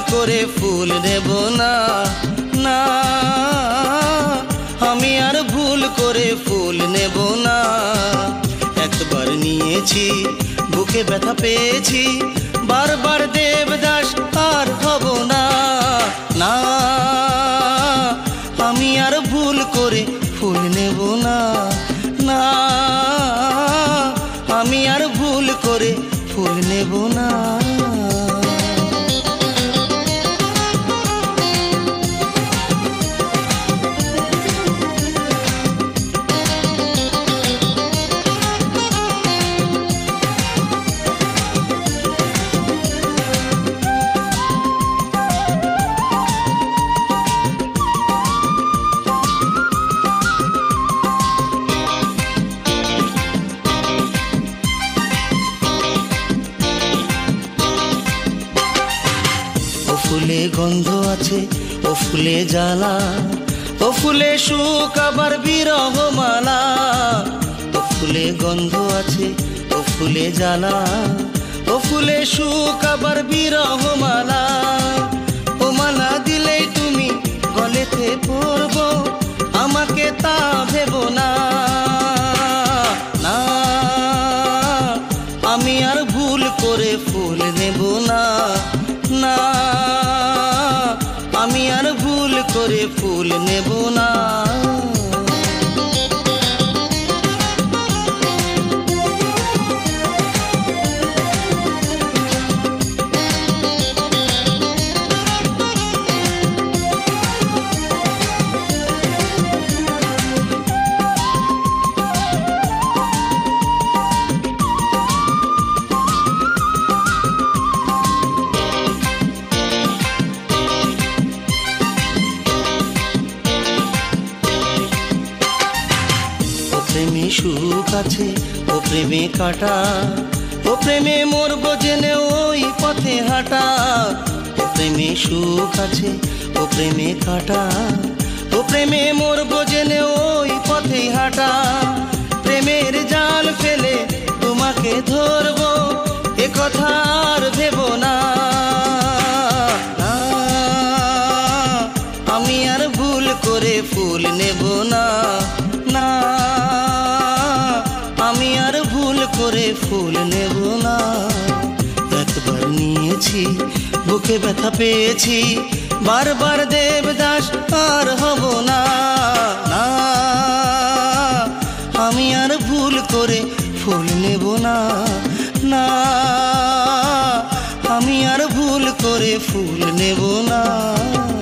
করে ফুল নেব না, না আমি আর ভুল করে ফুল নেব না। একবার নিয়েছি বুকে ব্যথা পেয়েছি, বারবার দেবদাস আর হব না, না আমি আর ভুল করে ফুল নেব না, না আমি আর ভুল করে ফুল নেব না। ফুলে গন্ধ আছে, ও ফুলে জ্বালা, ও ফুলে সুখ আবার বিরহ মালা। ও ফুলে গন্ধ আছে, ও ফুলে জ্বালা, ও ফুলে সুখ আবার বিরহ মালা। ও মালা দিলেই তুমি গলেতে পরব, আমাকে তা ভেব না, না আমি আর ভুল করে ফুল নেব না, না আমি আর ভুল করে ফুল নেব না। প্রেমে সুখ আছে, ও প্রেমে কাটা, ও প্রেমে মরবো জেনে ওই পথে হাঁটা। ও প্রেমে সুখ আছে, ও প্রেমে কাটা, ও প্রেমে মরবো জেনে ওই পথে হাঁটা। প্রেমের জাল ফেলে তোমাকে ধরবো, এ কথা আর ভেব না, আমি আর ভুল করে ফুল নেব না, না আমি আর ভুল করে ফুল নেব না। একবার নিয়েছি বুকে ব্যথা পেয়েছি, বারবার দেবদাস আর হব না, না আমি আর ভুল করে ফুল নেব না, না আমি আর ভুল করে ফুল নেব না।